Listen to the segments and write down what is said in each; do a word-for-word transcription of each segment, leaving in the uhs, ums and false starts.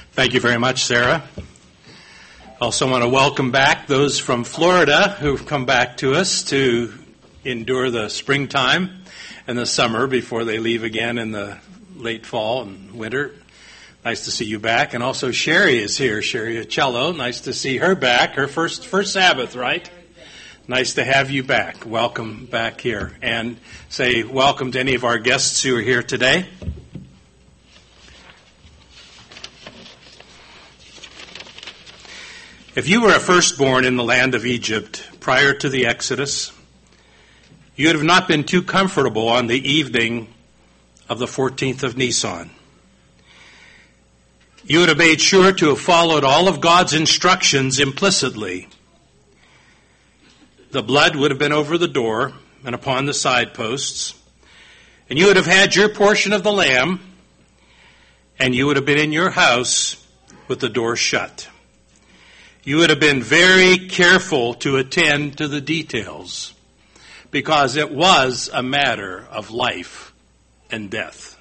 Thank you very much, Sarah. Also want to welcome back those from Florida who've come back to us to endure the springtime and the summer before they leave again in the late fall and winter. Nice to see you back. And also Sherry is here, Sherry Acello. Nice to see her back. Her first first Sabbath, right? Nice to have you back. Welcome back here. And say welcome to any of our guests who are here today. If you were a firstborn in the land of Egypt prior to the Exodus, you would have not been too comfortable on the evening of the fourteenth of Nisan. You would have made sure to have followed all of God's instructions implicitly. The blood would have been over the door and upon the side posts, and you would have had your portion of the lamb, and you would have been in your house with the door shut. You would have been very careful to attend to the details because it was a matter of life and death.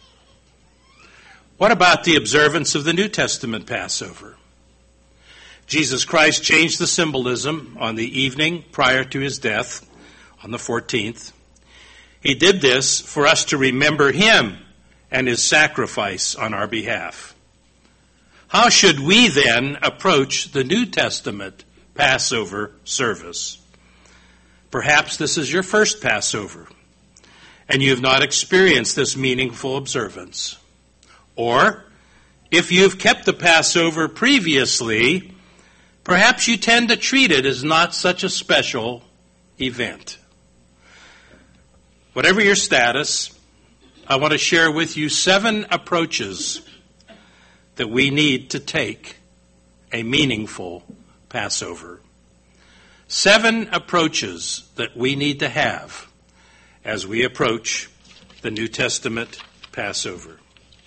What about the observance of the New Testament Passover? Jesus Christ changed the symbolism on the evening prior to his death on the fourteenth. He did this for us to remember him and his sacrifice on our behalf. How should we then approach the New Testament Passover service? Perhaps this is your first Passover, and you have not experienced this meaningful observance. Or, if you've kept the Passover previously, perhaps you tend to treat it as not such a special event. Whatever your status, I want to share with you seven approaches that we need to take a meaningful Passover. Seven approaches that we need to have as we approach the New Testament Passover.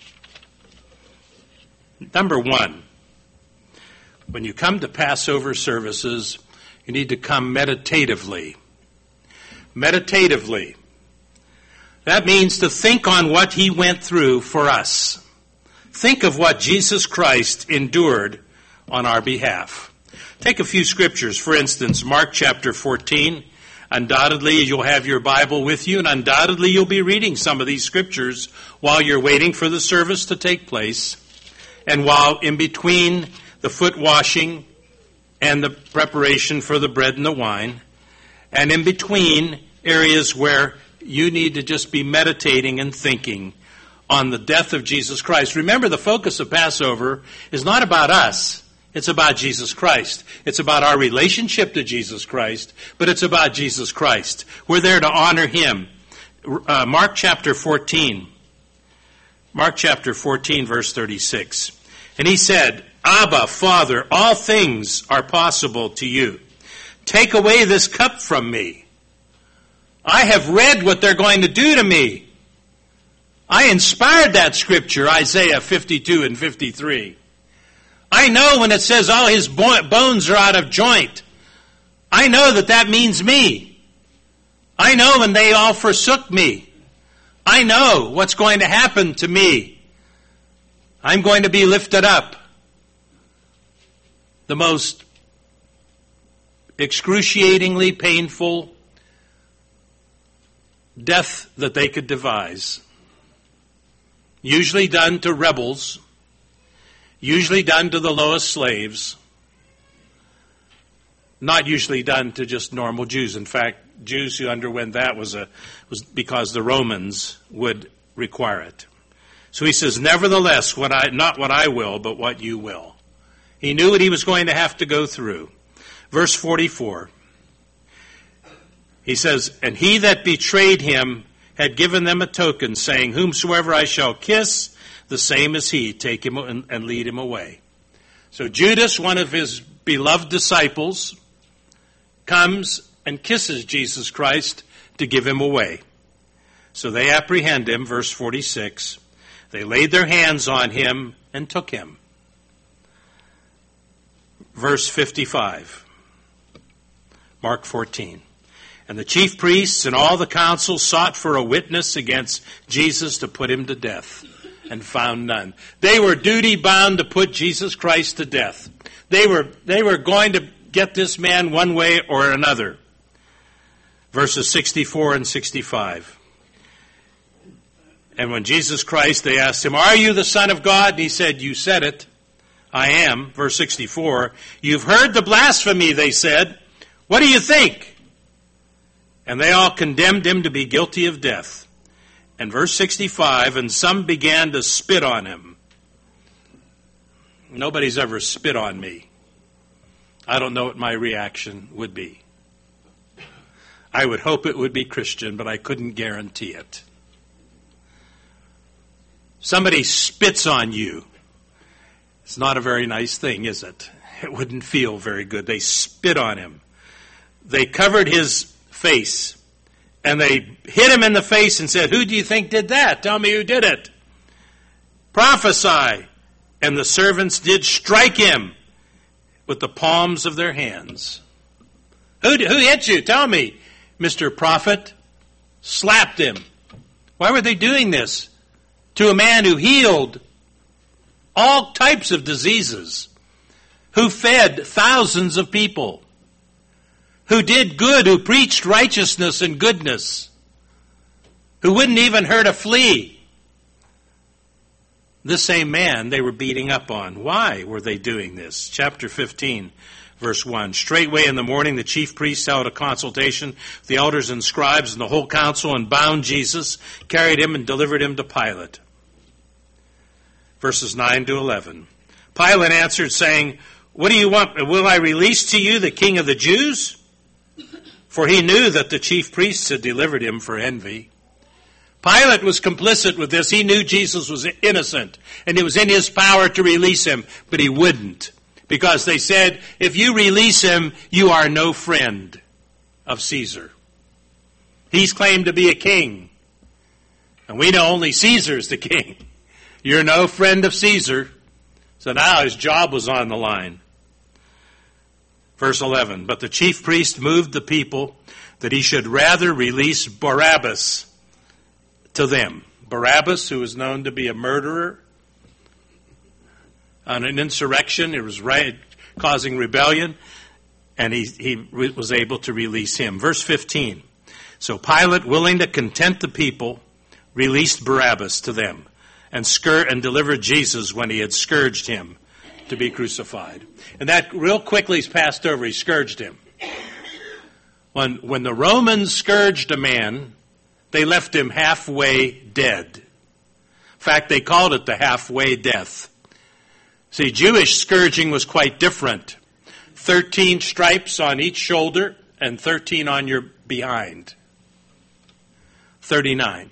Number one, when you come to Passover services, you need to come meditatively. Meditatively. That means to think on what he went through for us. Think of what Jesus Christ endured on our behalf. Take a few scriptures. For instance, Mark chapter fourteen. Undoubtedly, you'll have your Bible with you, and undoubtedly you'll be reading some of these scriptures while you're waiting for the service to take place, and while in between the foot washing and the preparation for the bread and the wine, and in between areas where you need to just be meditating and thinking on the death of Jesus Christ. Remember, the focus of Passover is not about us. It's about Jesus Christ. It's about our relationship to Jesus Christ, but it's about Jesus Christ. We're there to honor him. Uh, Mark chapter fourteen. Mark chapter fourteen, verse thirty-six. And he said, Abba, Father, all things are possible to you. Take away this cup from me. I have read what they're going to do to me. I inspired that scripture, Isaiah fifty-two and fifty-three. I know when it says all his bones are out of joint. I know that that means me. I know when they all forsook me. I know what's going to happen to me. I'm going to be lifted up. The most excruciatingly painful death that they could devise. Usually done to rebels, usually done to the lowest slaves, not usually done to just normal Jews. In fact, Jews who underwent that was a was because the Romans would require it. So he says, nevertheless, what I not what I will, but what you will. He knew what he was going to have to go through. Verse forty-four. He says, and he that betrayed him had given them a token, saying, whomsoever I shall kiss, the same is he. Take him and lead him away. So Judas, one of his beloved disciples, comes and kisses Jesus Christ to give him away. So they apprehend him, verse forty-six. They laid their hands on him and took him. Verse fifty-five, Mark fourteen. And the chief priests and all the council sought for a witness against Jesus to put him to death. and found none. They were duty bound to put Jesus Christ to death. They were, they were going to get this man one way or another. Verses sixty-four and sixty-five. And when Jesus Christ, they asked him, "Are you the Son of God?" And he said, "You said it. I am." Verse sixty-four. "You've heard the blasphemy," they said. "What do you think?" And they all condemned him to be guilty of death. And verse sixty-five, "And some began to spit on him." Nobody's ever spit on me. I don't know what my reaction would be. I would hope it would be Christian, but I couldn't guarantee it. Somebody spits on you. It's not a very nice thing, is it? It wouldn't feel very good. They spit on him. They covered his face, and they hit him in the face and said, "Who do you think did that? Tell me who did it. Prophesy." And the servants did strike him with the palms of their hands. Who, who hit you? Tell me, Mister Prophet. Slapped him. Why were they doing this to a man who healed all types of diseases, who fed thousands of people, who did good, who preached righteousness and goodness, who wouldn't even hurt a flea? This same man they were beating up on. Why were they doing this? Chapter fifteen, verse one. "Straightway in the morning the chief priests held a consultation, the elders and scribes and the whole council, and bound Jesus, carried him and delivered him to Pilate." Verses nine to eleven. "Pilate answered, saying, 'What do you want? Will I release to you the King of the Jews?' For he knew that the chief priests had delivered him for envy." Pilate was complicit with this. He knew Jesus was innocent, and it was in his power to release him, but he wouldn't, because they said, "If you release him, you are no friend of Caesar. He's claimed to be a king, and we know only Caesar's the king. You're no friend of Caesar." So now his job was on the line. Verse eleven. "But the chief priest moved the people that he should rather release Barabbas to them." Barabbas, who was known to be a murderer on an insurrection, it was right, causing rebellion, and he, he was able to release him. Verse fifteen. "So Pilate, willing to content the people, released Barabbas to them, and scur- and delivered Jesus when he had scourged him to be crucified." And that real quickly is passed over. He scourged him. When, when the Romans scourged a man, they left him halfway dead. In fact, they called it the halfway death. See, Jewish scourging was quite different. Thirteen stripes on each shoulder and thirteen on your behind. Thirty-nine.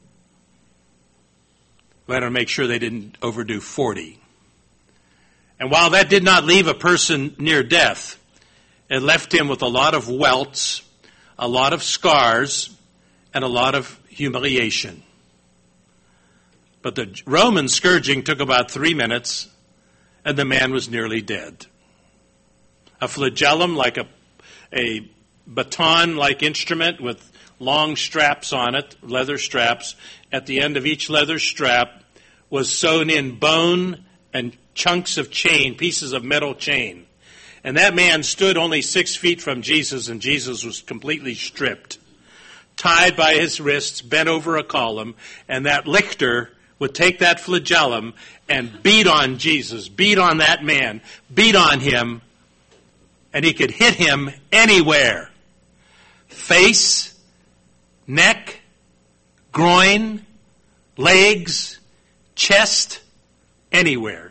We had to make sure they didn't overdo forty. And while that did not leave a person near death, it left him with a lot of welts, a lot of scars, and a lot of humiliation. But the Roman scourging took about three minutes, and the man was nearly dead. A flagellum, like a, a baton-like instrument with long straps on it, leather straps. At the end of each leather strap was sewn in bone and chunks of chain, pieces of metal chain. And that man stood only six feet from Jesus, and Jesus was completely stripped, tied by his wrists, bent over a column, and that lictor would take that flagellum and beat on Jesus, beat on that man, beat on him, and he could hit him anywhere. Face, neck, groin, legs, chest, anywhere.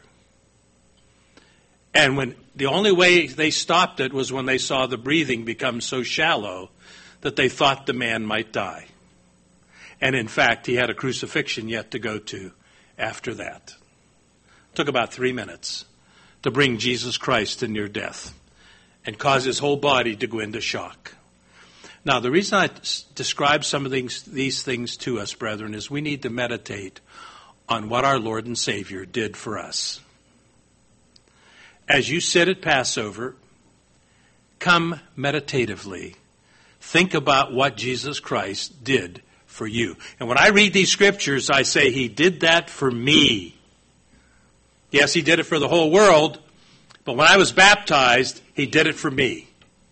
And when the only way they stopped it was when they saw the breathing become so shallow that they thought the man might die. And in fact, he had a crucifixion yet to go to after that. It took about three minutes to bring Jesus Christ to near death and cause his whole body to go into shock. Now, the reason I describe some of these, these things to us, brethren, is we need to meditate on what our Lord and Savior did for us. As you sit at Passover, come meditatively. Think about what Jesus Christ did for you. And when I read these scriptures, I say, he did that for me. Yes, he did it for the whole world, but when I was baptized, he did it for me.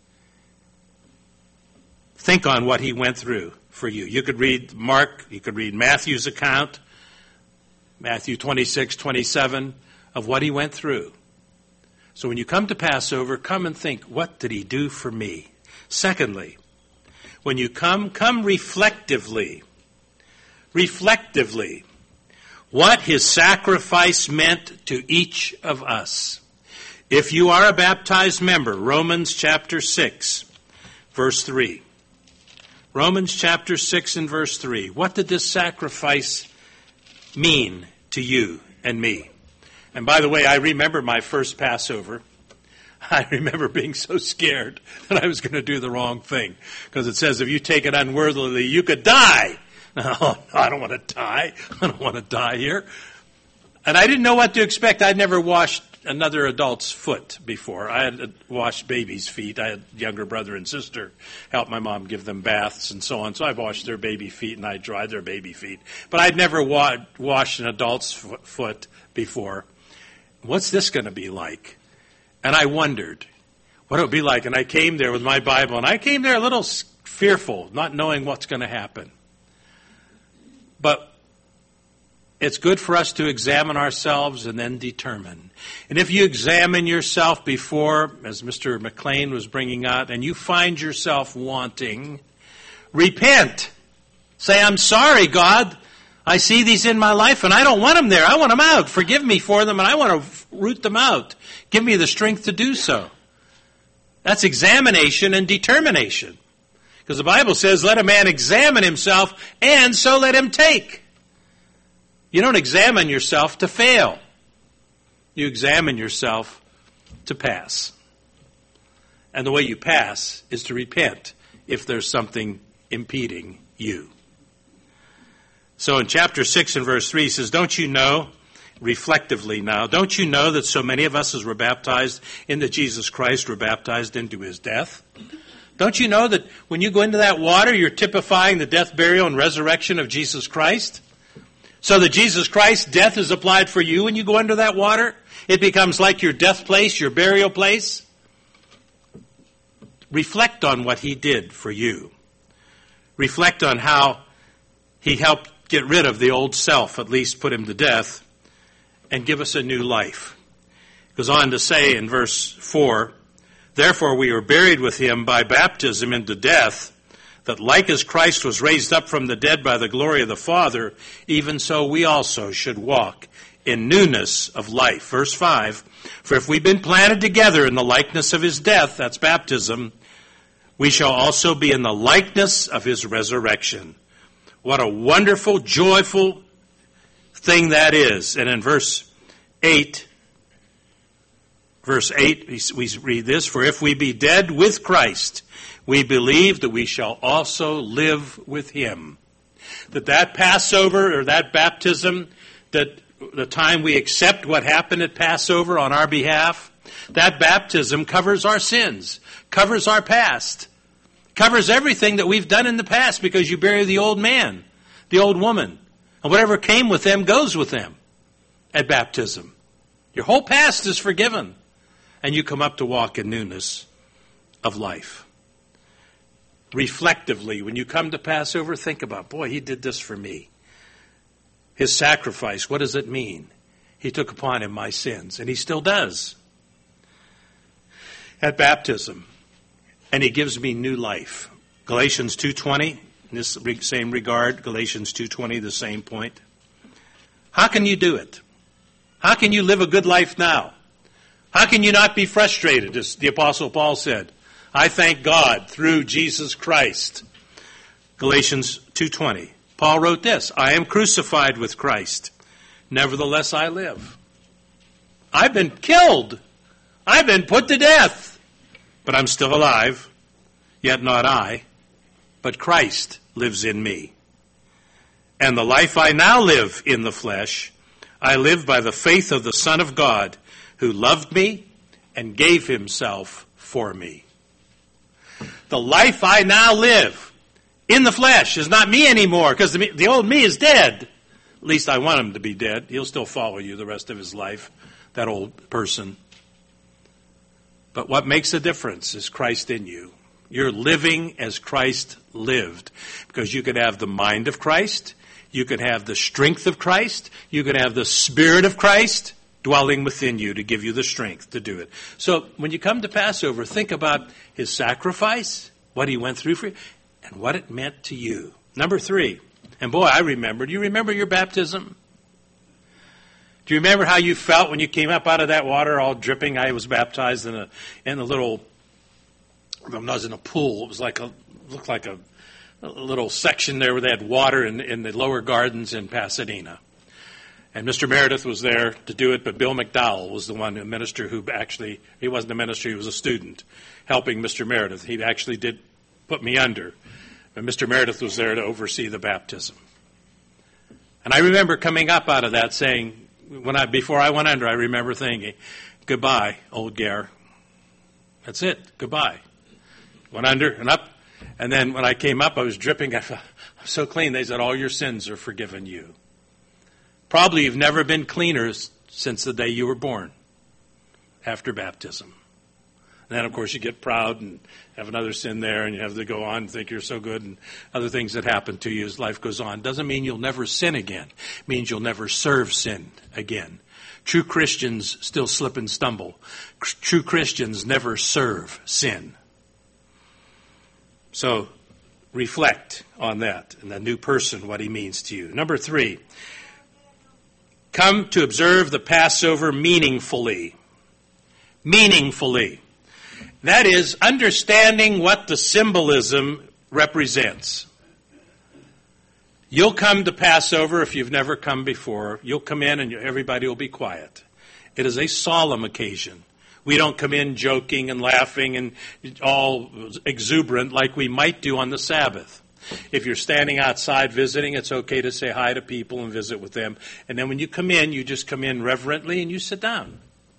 Think on what he went through for you. You could read Mark, you could read Matthew's account, Matthew twenty-six, twenty-seven, of what he went through. So when you come to Passover, come and think, what did he do for me? Secondly, when you come, come reflectively. Reflectively. What his sacrifice meant to each of us. If you are a baptized member, Romans chapter six, verse three. Romans chapter six and verse three. What did this sacrifice mean to you and me? And by the way, I remember my first Passover. I remember being so scared that I was going to do the wrong thing. Because it says if you take it unworthily, you could die. Oh, no, I don't want to die. I don't want to die here. And I didn't know what to expect. I'd never washed another adult's foot before. I had washed babies' feet. I had a younger brother and sister help my mom give them baths and so on. So I washed their baby feet and I dried their baby feet. But I'd never wa- washed an adult's foot before. What's this going to be like? And I wondered what it would be like. And I came there with my Bible, and I came there a little fearful, not knowing what's going to happen. But it's good for us to examine ourselves and then determine. And if you examine yourself before, as Mister McLean was bringing out, and you find yourself wanting, repent. Say, I'm sorry, God. I see these in my life, and I don't want them there. I want them out. Forgive me for them, and I want to root them out. Give me the strength to do so. That's examination and determination. Because the Bible says, let a man examine himself, and so let him take. You don't examine yourself to fail. You examine yourself to pass. And the way you pass is to repent if there's something impeding you. So in chapter six and verse three, he says, don't you know, reflectively now, don't you know that so many of us as were baptized into Jesus Christ were baptized into his death? Don't you know that when you go into that water, you're typifying the death, burial, and resurrection of Jesus Christ? So that Jesus Christ's death is applied for you when you go under that water? It becomes like your death place, your burial place. Reflect on what he did for you. Reflect on how he helped get rid of the old self, at least put him to death, and give us a new life. It goes on to say in verse four, therefore we were buried with him by baptism into death, that like as Christ was raised up from the dead by the glory of the Father, even so we also should walk in newness of life. Verse five, for if we've been planted together in the likeness of his death, that's baptism, we shall also be in the likeness of his resurrection. What a wonderful, joyful thing that is. And in verse eight, verse eight, we read this, for if we be dead with Christ, we believe that we shall also live with him. That that Passover or that baptism, that the time we accept what happened at Passover on our behalf, that baptism covers our sins, covers our past, covers everything that we've done in the past, because you bury the old man, the old woman, and whatever came with them goes with them at baptism. Your whole past is forgiven, and you come up to walk in newness of life. Reflectively, when you come to Passover, think about, boy, he did this for me. His sacrifice, what does it mean? He took upon him my sins, and he still does at baptism. And he gives me new life. Galatians two twenty, in this same regard, Galatians two twenty, the same point. How can you do it? How can you live a good life now? How can you not be frustrated, as the Apostle Paul said? I thank God through Jesus Christ. Galatians two twenty. Paul wrote this, I am crucified with Christ. Nevertheless I live. I've been killed. I've been put to death. But I'm still alive, yet not I, but Christ lives in me. And the life I now live in the flesh, I live by the faith of the Son of God, who loved me and gave himself for me. The life I now live in the flesh is not me anymore, because the, the old me is dead. At least I want him to be dead. He'll still follow you the rest of his life, that old person. But what makes a difference is Christ in you. You're living as Christ lived, because you could have the mind of Christ, you could have the strength of Christ, you could have the Spirit of Christ dwelling within you to give you the strength to do it. So when you come to Passover, think about his sacrifice, what he went through for you, and what it meant to you. Number three, and boy, I remember. Do you remember your baptism? Do you remember how you felt when you came up out of that water all dripping? I was baptized in a in a little, I was in a pool. It was like a, looked like a, a little section there where they had water in, in the lower gardens in Pasadena. And Mister Meredith was there to do it, but Bill McDowell was the one, a minister who actually, he wasn't a minister, he was a student, helping Mister Meredith. He actually did put me under. But Mister Meredith was there to oversee the baptism. And I remember coming up out of that saying, when I before I went under, I remember thinking, goodbye, old Gare. That's it, goodbye. Went under and up. And then when I came up, I was dripping. I felt, I'm so clean. They said, all your sins are forgiven you. Probably you've never been cleaner since the day you were born, after baptism. And then, of course, you get proud and have another sin there, and you have to go on and think you're so good, and other things that happen to you as life goes on. Doesn't mean you'll never sin again. It means you'll never serve sin again. True Christians still slip and stumble. True Christians never serve sin. So reflect on that and the new person, what he means to you. Number three, come to observe the Passover meaningfully. Meaningfully. That is, understanding what the symbolism represents. You'll come to Passover if you've never come before. You'll come in and everybody will be quiet. It is a solemn occasion. We don't come in joking and laughing and all exuberant like we might do on the Sabbath. If you're standing outside visiting, it's okay to say hi to people and visit with them. And then when you come in, you just come in reverently and you sit down.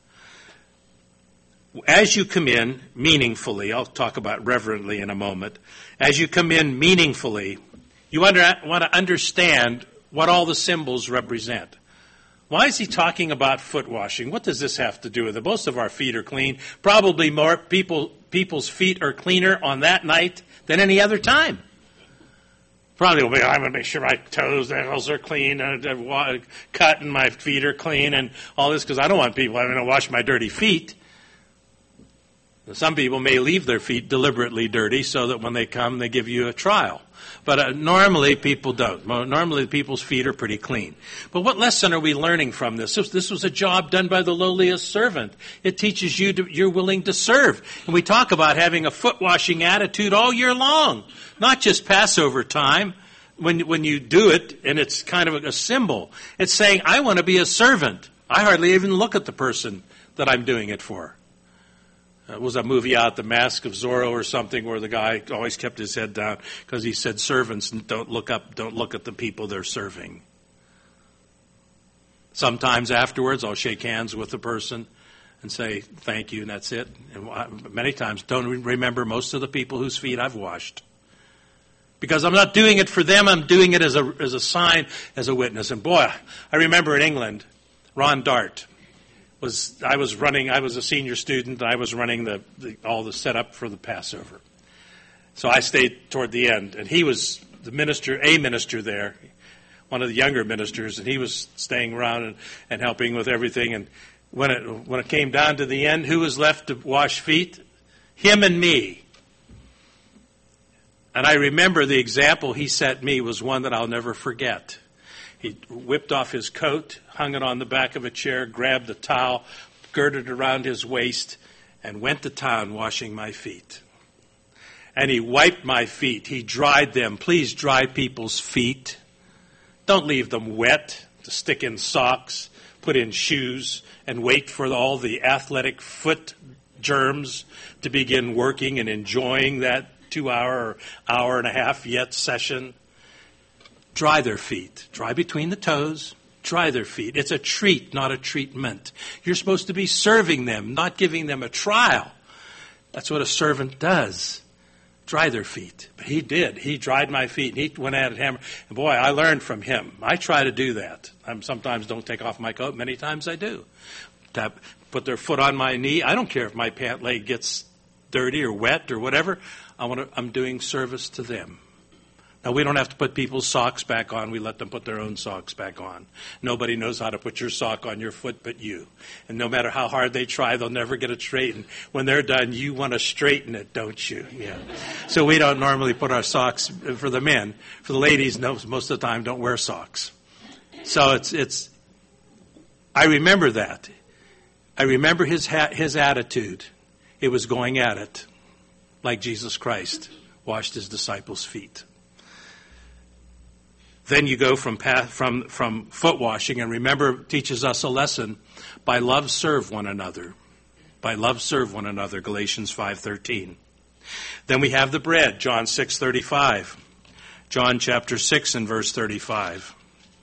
As you come in meaningfully, I'll talk about reverently in a moment. As you come in meaningfully, you under, want to understand what all the symbols represent. Why is he talking about foot washing? What does this have to do with it? Most of our feet are clean. Probably more people people's feet are cleaner on that night than any other time. Probably, well, I'm going to make sure my toes, nails are clean, and uh, cut, and my feet are clean, and all this, because I don't want people having to wash my dirty feet. Some people may leave their feet deliberately dirty so that when they come, they give you a trial. But uh, normally people don't. Normally people's feet are pretty clean. But what lesson are we learning from this? This was a job done by the lowliest servant. It teaches you to, you're willing to serve. And we talk about having a foot washing attitude all year long, not just Passover time when, when you do it and it's kind of a, a symbol. It's saying, I want to be a servant. I hardly even look at the person that I'm doing it for. It was a movie out, The Mask of Zorro or something, where the guy always kept his head down because he said servants don't look up, don't look at the people they're serving. Sometimes afterwards I'll shake hands with the person and say thank you, and that's it. And many times don't remember most of the people whose feet I've washed. Because I'm not doing it for them, I'm doing it as a as a sign, as a witness. And boy, I remember in England, Ron Dart. Was I was running, I was a senior student, and I was running the, the all the setup for the Passover. So I stayed toward the end, and he was the minister, a minister there, one of the younger ministers, and he was staying around and, and helping with everything. And when it when it came down to the end, who was left to wash feet? Him and me. And I remember the example he set me was one that I'll never forget. He whipped off his coat, hung it on the back of a chair, grabbed the towel, girded it around his waist, and went to town washing my feet. And he wiped my feet. He dried them. Please dry people's feet. Don't leave them wet to stick in socks, put in shoes, and wait for all the athletic foot germs to begin working and enjoying that two-hour or hour and a half yet session. Dry their feet. Dry between the toes. Dry their feet. It's a treat, not a treatment. You're supposed to be serving them, not giving them a trial. That's what a servant does. dry their feet. But he did. He dried my feet. And he went at it hammer. And boy, I learned from him. I try to do that. I sometimes don't take off my coat. Many times I do. Tap, put their foot on my knee. I don't care if my pant leg gets dirty or wet or whatever. I want to, I'm doing service to them. Now, we don't have to put people's socks back on. We let them put their own socks back on. Nobody knows how to put your sock on your foot but you. And no matter how hard they try, they'll never get it straightened. When they're done, you want to straighten it, don't you? Yeah. So we don't normally put our socks for the men. For the ladies, no, most of the time, don't wear socks. So it's, it's, I remember that. I remember his ha- his attitude. It was going at it, like Jesus Christ washed his disciples' feet. Then you go from path, from from foot washing, and remember, teaches us a lesson. By love, serve one another. By love, serve one another. Galatians five thirteen. Then we have the bread. John six thirty-five. John chapter six and verse thirty-five.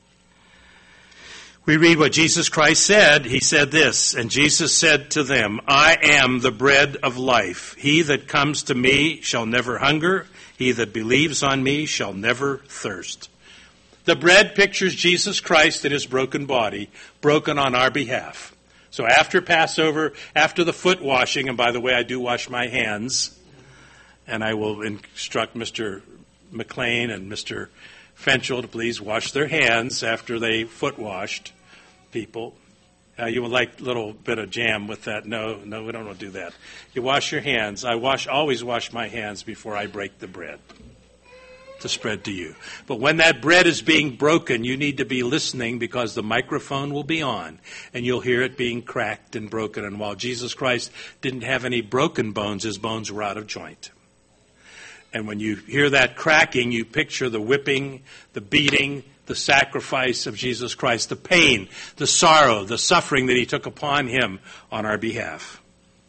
We read what Jesus Christ said. He said this, and Jesus said to them, I am the bread of life. He that comes to me shall never hunger. He that believes on me shall never thirst. The bread pictures Jesus Christ and his broken body, broken on our behalf. So after Passover, after the foot washing, and by the way, I do wash my hands, and I will instruct Mister McLean and Mister Fenchel to please wash their hands after they foot washed people. Uh, you would like a little bit of jam with that. No, no, we don't want to do that. You wash your hands. I wash, always wash my hands before I break the bread to spread to you. But when that bread is being broken, you need to be listening because the microphone will be on and you'll hear it being cracked and broken. And while Jesus Christ didn't have any broken bones, his bones were out of joint. And when you hear that cracking, you picture the whipping, the beating, the sacrifice of Jesus Christ, the pain, the sorrow, the suffering that he took upon him on our behalf.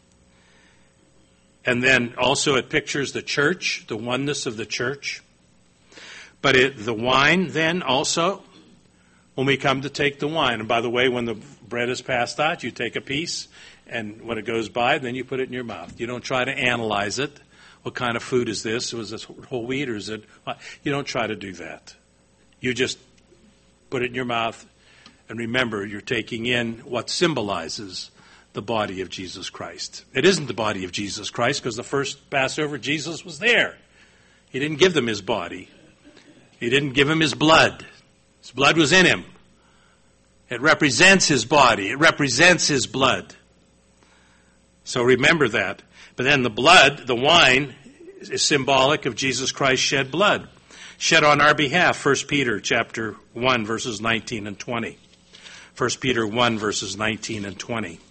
And then also it pictures the church, the oneness of the church. But it, the wine then also, when we come to take the wine, and by the way, when the bread is passed out, you take a piece, and when it goes by, then you put it in your mouth. You don't try to analyze it. What kind of food is this? Was this whole wheat or is it? You don't try to do that. You just put it in your mouth, and remember, you're taking in what symbolizes the body of Jesus Christ. It isn't the body of Jesus Christ because the first Passover, Jesus was there. He didn't give them his body. He didn't give him his blood. His blood was in him. It represents his body. It represents his blood. So remember that. But then the blood, the wine, is symbolic of Jesus Christ's shed blood. Shed on our behalf. First Peter chapter one, verses nineteen and twenty. First Peter one, verses nineteen and twenty.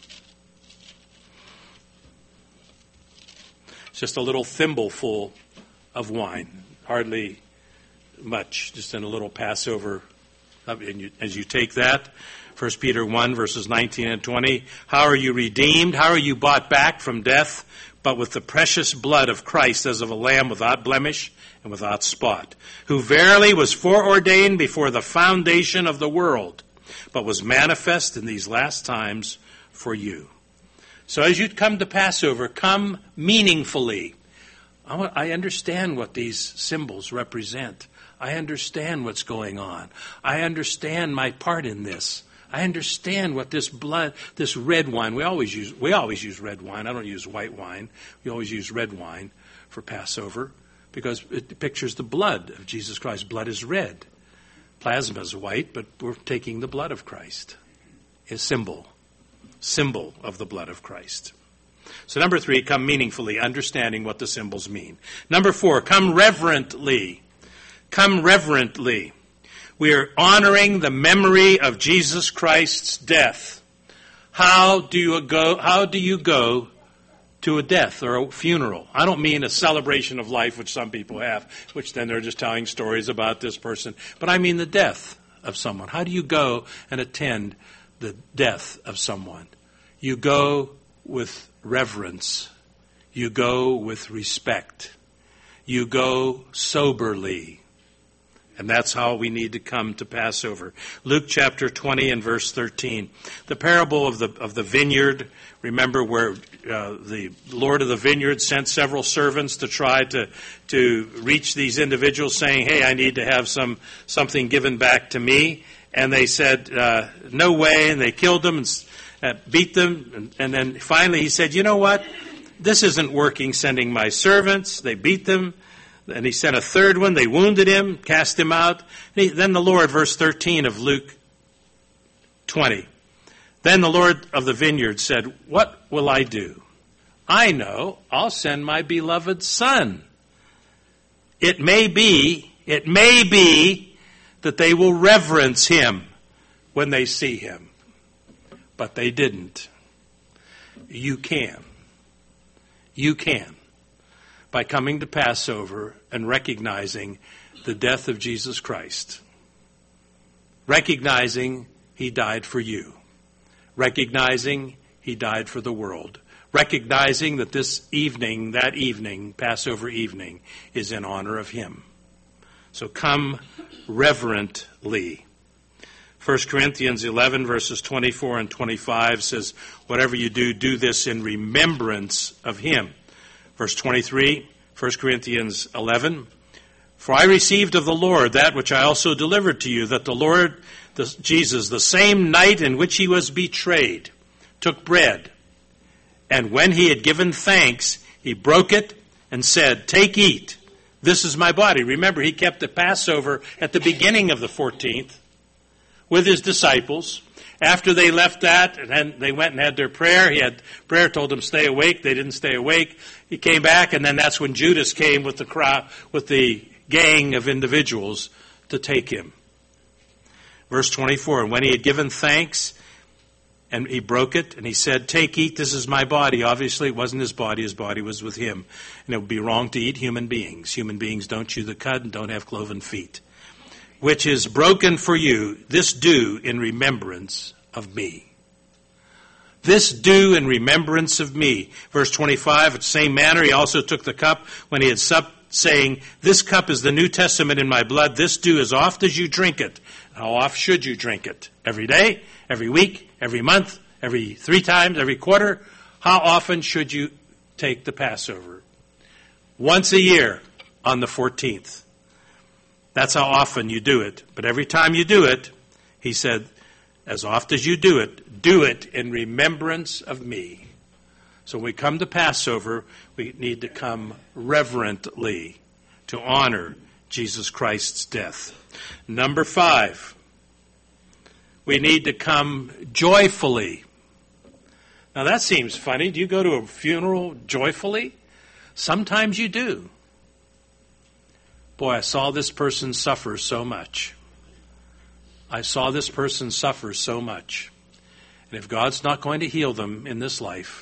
It's just a little thimbleful of wine. Hardly much, just in a little Passover. And you, as you take that, First Peter one, verses nineteen and twenty, how are you redeemed? How are you bought back from death? But with the precious blood of Christ as of a lamb without blemish and without spot, who verily was foreordained before the foundation of the world, but was manifest in these last times for you. So as you come to Passover, come meaningfully. I understand what these symbols represent. I understand what's going on. I understand my part in this. I understand what this blood, this red wine, we always use, we always use red wine. I don't use white wine. We always use red wine for Passover because it pictures the blood of Jesus Christ. Blood is red. Plasma is white, but we're taking the blood of Christ. A symbol, symbol of the blood of Christ. So number three, come meaningfully, understanding what the symbols mean. Number four, come reverently. Come reverently. We are honoring the memory of Jesus Christ's death. How do you go, how do you go to a death or a funeral? I don't mean a celebration of life, which some people have, which then they're just telling stories about this person. But I mean the death of someone. How do you go and attend the death of someone? You go with reverence. You go with respect. You go soberly. And that's how we need to come to Passover. Luke chapter twenty and verse thirteen. The parable of the of the vineyard. Remember where uh, the Lord of the vineyard sent several servants to try to to reach these individuals, saying, "Hey, I need to have some something given back to me." And they said, uh, "No way!" And they killed them and uh, beat them. And, and then finally, he said, "You know what? This isn't working. Sending my servants." They beat them. And he sent a third one. They wounded him, cast him out. He, then the Lord, verse thirteen of Luke twenty. Then the Lord of the vineyard said, "What will I do? I know, I'll send my beloved son. It may be, it may be that they will reverence him when they see him." But they didn't. You can. You can. By coming to Passover and recognizing the death of Jesus Christ. Recognizing he died for you. Recognizing he died for the world. Recognizing that this evening, that evening, Passover evening, is in honor of him. So come reverently. First Corinthians eleven, verses twenty-four and twenty-five says, "Whatever you do, do this in remembrance of him." Verse twenty-three, First Corinthians eleven, "For I received of the Lord that which I also delivered to you, that the Lord the, Jesus, the same night in which he was betrayed, took bread. And when he had given thanks, he broke it and said, 'Take, eat. This is my body.'" Remember, he kept the Passover at the beginning of the fourteenth with his disciples. After they left that, and then they went and had their prayer. He had prayer, told them stay awake. They didn't stay awake. He came back, and then that's when Judas came with the crowd, with the gang of individuals to take him. Verse twenty-four, "And when he had given thanks, and he broke it, and he said, 'Take, eat, this is my body.'" Obviously, it wasn't his body. His body was with him. And it would be wrong to eat human beings. Human beings don't chew the cud and don't have cloven feet. "Which is broken for you, this do in remembrance of me." This do in remembrance of me. Verse twenty-five, "In the same manner he also took the cup when he had supped, saying, 'This cup is the New Testament in my blood. This do as oft as you drink it.'" How oft should you drink it? Every day? Every week? Every month? Every three times? Every quarter? How often should you take the Passover? Once a year on the fourteenth. That's how often you do it. But every time you do it, he said, as oft as you do it, do it in remembrance of me. So when we come to Passover, we need to come reverently to honor Jesus Christ's death. Number five, we need to come joyfully. Now that seems funny. Do you go to a funeral joyfully? Sometimes you do. Boy, I saw this person suffer so much. I saw this person suffer so much. And if God's not going to heal them in this life,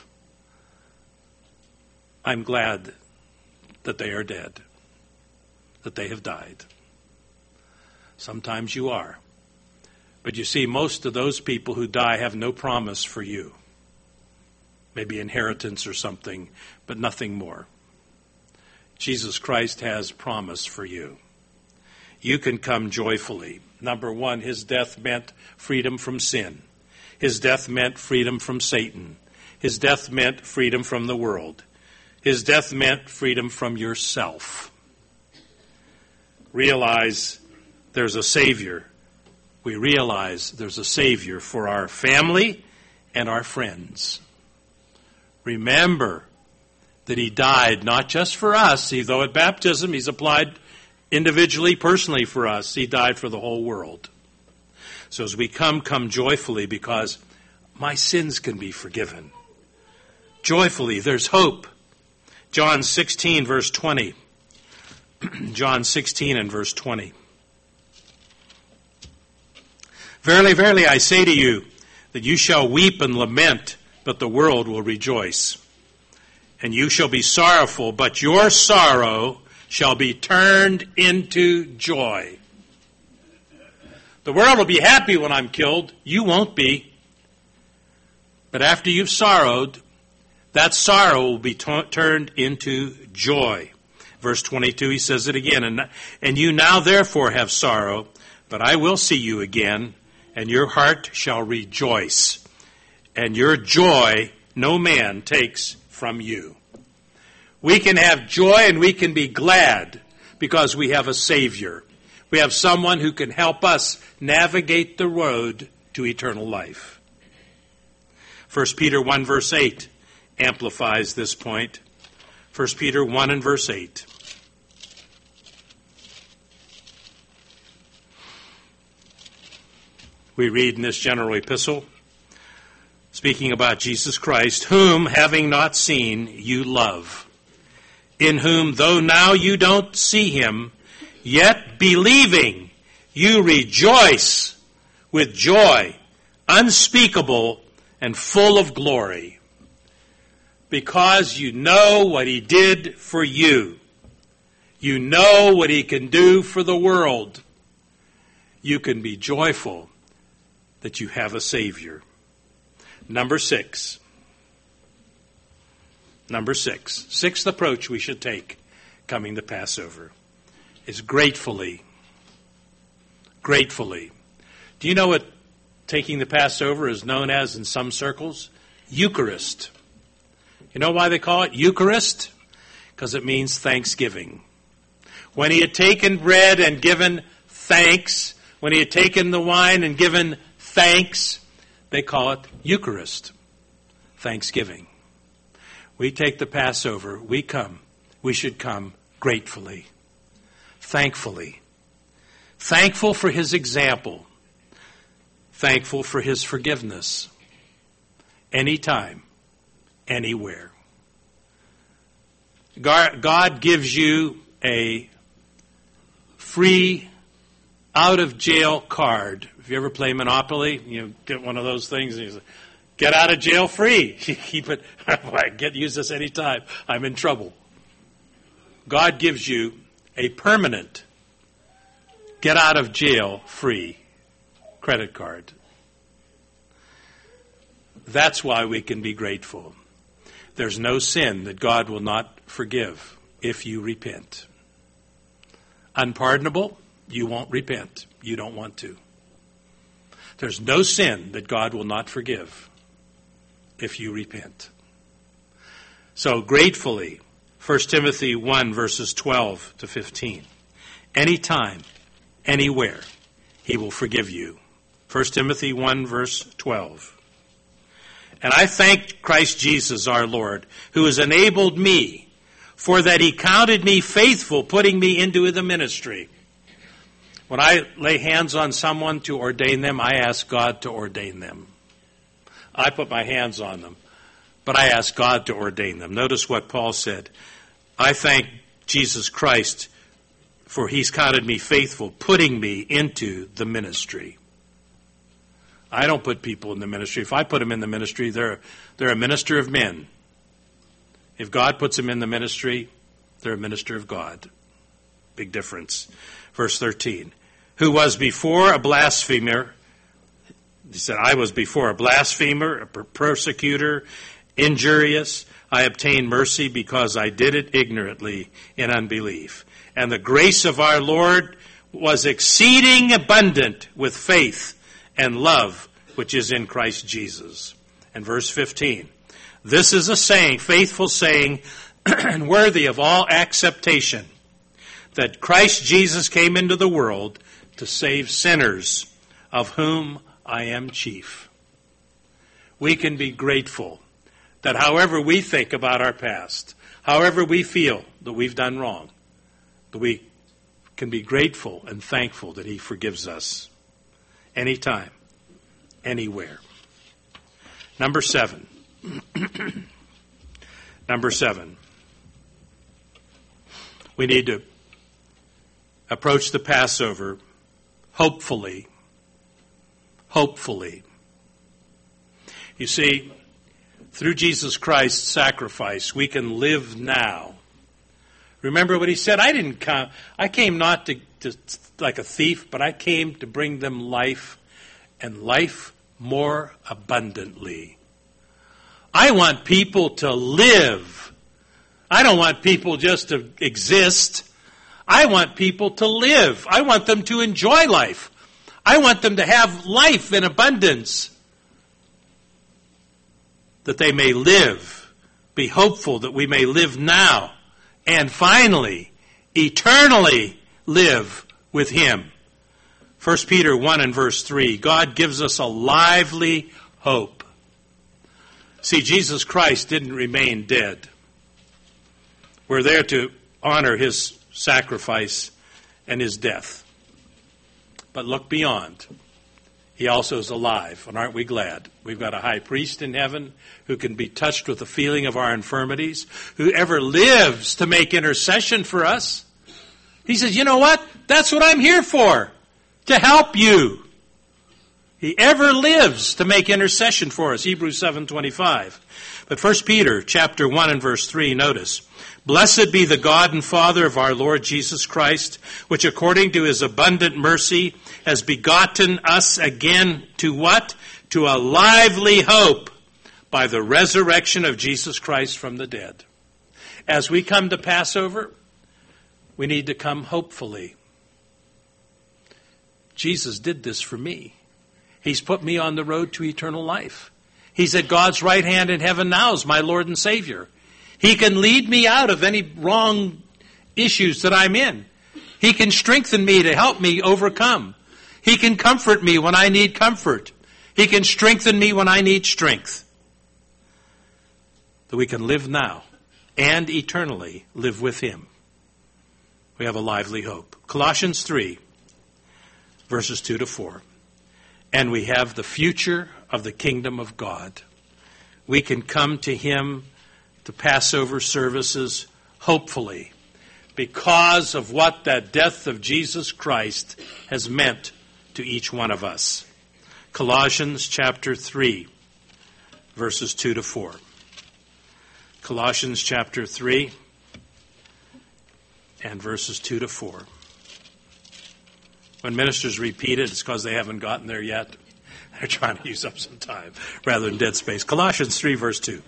I'm glad that they are dead, that they have died. Sometimes you are. But you see, most of those people who die have no promise for you. Maybe inheritance or something, but nothing more. Jesus Christ has promise for you. You can come joyfully. Number one, his death meant freedom from sin. His death meant freedom from Satan. His death meant freedom from the world. His death meant freedom from yourself. Realize there's a Savior. We realize there's a Savior for our family and our friends. Remember that he died not just for us, though at baptism he's applied individually, personally for us. He died for the whole world. So as we come, come joyfully, because my sins can be forgiven. Joyfully, there's hope. John sixteen, verse twenty. John sixteen and verse twenty. "Verily, verily, I say to you, that you shall weep and lament, but the world will rejoice. And you shall be sorrowful, but your sorrow shall be turned into joy." The world will be happy when I'm killed. You won't be. But after you've sorrowed, that sorrow will be t- turned into joy. Verse twenty-two, he says it again, and, and you now therefore have sorrow, but I will see you again, and your heart shall rejoice, and your joy no man takes from you. We can have joy and we can be glad because we have a Savior. We have someone who can help us navigate the road to eternal life. First Peter one verse eight amplifies this point. First Peter one and verse eight. We read in this general epistle, speaking about Jesus Christ, whom, having not seen, you love, in whom, though now you don't see him, yet believing, you rejoice with joy unspeakable and full of glory, because you know what he did for you. You know what he can do for the world. You can be joyful that you have a Savior. Number six. Number six. Sixth approach we should take coming to Passover is gratefully. Gratefully. Do you know what taking the Passover is known as in some circles? Eucharist. You know why they call it Eucharist? Because it means thanksgiving. When he had taken bread and given thanks, when he had taken the wine and given thanks, they call it Eucharist, thanksgiving. We take the Passover, we come, we should come gratefully, thankfully, thankful for his example, thankful for his forgiveness, anytime, anywhere. God gives you a free out-of-jail card. If you ever play Monopoly, you get one of those things, and you say, get out of jail free. You keep it, I get use this anytime. I'm in trouble. God gives you a permanent get out of jail free credit card. That's why we can be grateful. There's no sin that God will not forgive if you repent. Unpardonable, you won't repent. You don't want to. There's no sin that God will not forgive if you repent. So gratefully, First Timothy one verses twelve to fifteen. Anytime, anywhere, he will forgive you. First Timothy one verse twelve. And I thank Christ Jesus our Lord, who has enabled me, for that he counted me faithful, putting me into the ministry. When I lay hands on someone to ordain them, I ask God to ordain them. I put my hands on them, but I ask God to ordain them. Notice what Paul said. I thank Jesus Christ, for he's counted me faithful, putting me into the ministry. I don't put people in the ministry. If I put them in the ministry, they're, they're a minister of men. If God puts them in the ministry, they're a minister of God. Big difference. Verse thirteen. Who was before a blasphemer. He said, I was before a blasphemer, a persecutor, injurious. I obtained mercy because I did it ignorantly in unbelief. And the grace of our Lord was exceeding abundant with faith and love, which is in Christ Jesus. And verse fifteen. This is a saying, faithful saying, and worthy of all acceptation, that Christ Jesus came into the world to save sinners, of whom I am chief. We can be grateful that however we think about our past, however we feel that we've done wrong, that we can be grateful and thankful that he forgives us anytime, anywhere. Number seven. Number seven. We need to approach the Passover hopefully. Hopefully. You see, through Jesus Christ's sacrifice, we can live now. Remember what he said? I didn't come, I came not to, to like a thief, but I came to bring them life, and life more abundantly. I want people to live I don't want people just to exist. I want people to live. I want them to enjoy life. I want them to have life in abundance, that they may live, be hopeful that we may live now, and finally, eternally live with Him. First Peter one and verse three, God gives us a lively hope. See, Jesus Christ didn't remain dead. We're there to honor His sacrifice and His death. But look beyond. He also is alive, and aren't we glad? We've got a high priest in heaven who can be touched with the feeling of our infirmities, who ever lives to make intercession for us. He says, you know what? That's what I'm here for, to help you. He ever lives to make intercession for us, Hebrews seven twenty-five. But First Peter chapter one and verse three, notice, blessed be the God and Father of our Lord Jesus Christ, which according to His abundant mercy has begotten us again to what? To a lively hope by the resurrection of Jesus Christ from the dead. As we come to Passover, we need to come hopefully. Jesus did this for me. He's put me on the road to eternal life. He's at God's right hand in heaven now as my Lord and Savior. He can lead me out of any wrong issues that I'm in. He can strengthen me to help me overcome. He can comfort me when I need comfort. He can strengthen me when I need strength. That we can live now and eternally live with Him. We have a lively hope. Colossians three, verses two to four. And we have the future of the kingdom of God. We can come to Him to Passover services hopefully because of what that death of Jesus Christ has meant to each one of us. Colossians chapter three, verses two to four. Colossians chapter three and verses two to four. When ministers repeat it, it's because they haven't gotten there yet. They're trying to use up some time rather than dead space. Colossians three, verse two.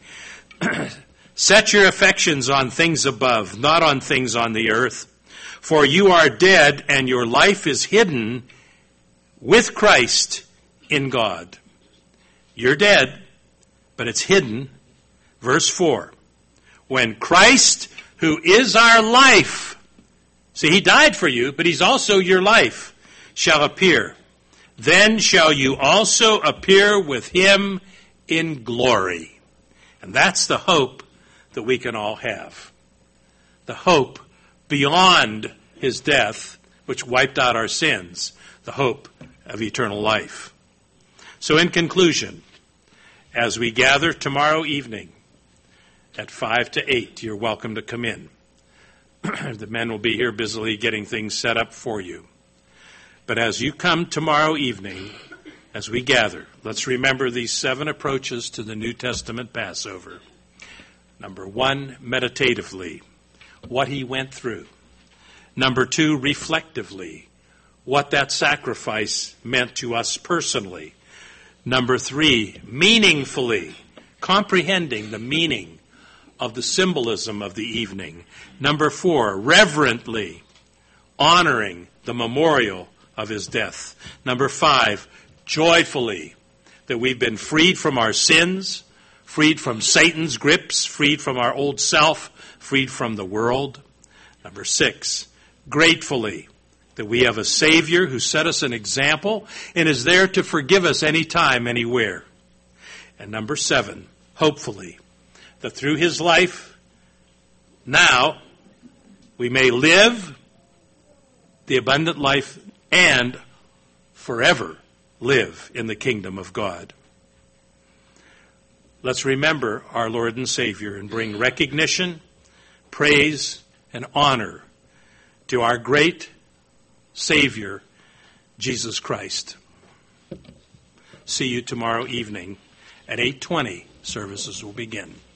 Set your affections on things above, not on things on the earth. For you are dead, and your life is hidden with Christ in God. You're dead, but it's hidden. Verse four. When Christ, who is our life, see, He died for you, but He's also your life, shall appear. Then shall you also appear with Him in glory. And that's the hope that we can all have. The hope beyond His death, which wiped out our sins. The hope of eternal life. So in conclusion, as we gather tomorrow evening at five to eight, you're welcome to come in. The men will be here busily getting things set up for you. But as you come tomorrow evening, as we gather, let's remember these seven approaches to the New Testament Passover. Number one, meditatively, what He went through. Number two, reflectively, what that sacrifice meant to us personally. Number three, meaningfully, comprehending the meaning of the symbolism of the evening. Number four, reverently, honoring the memorial of His death. Number five, joyfully, that we've been freed from our sins, freed from Satan's grips, freed from our old self, freed from the world. Number six, gratefully, that we have a Savior who set us an example and is there to forgive us anytime, anywhere. And number seven, hopefully, that through His life, now, we may live the abundant life and forever live in the kingdom of God. Let's remember our Lord and Savior and bring recognition, praise, and honor to our great Savior, Jesus Christ. See you tomorrow evening at eight twenty. Services will begin.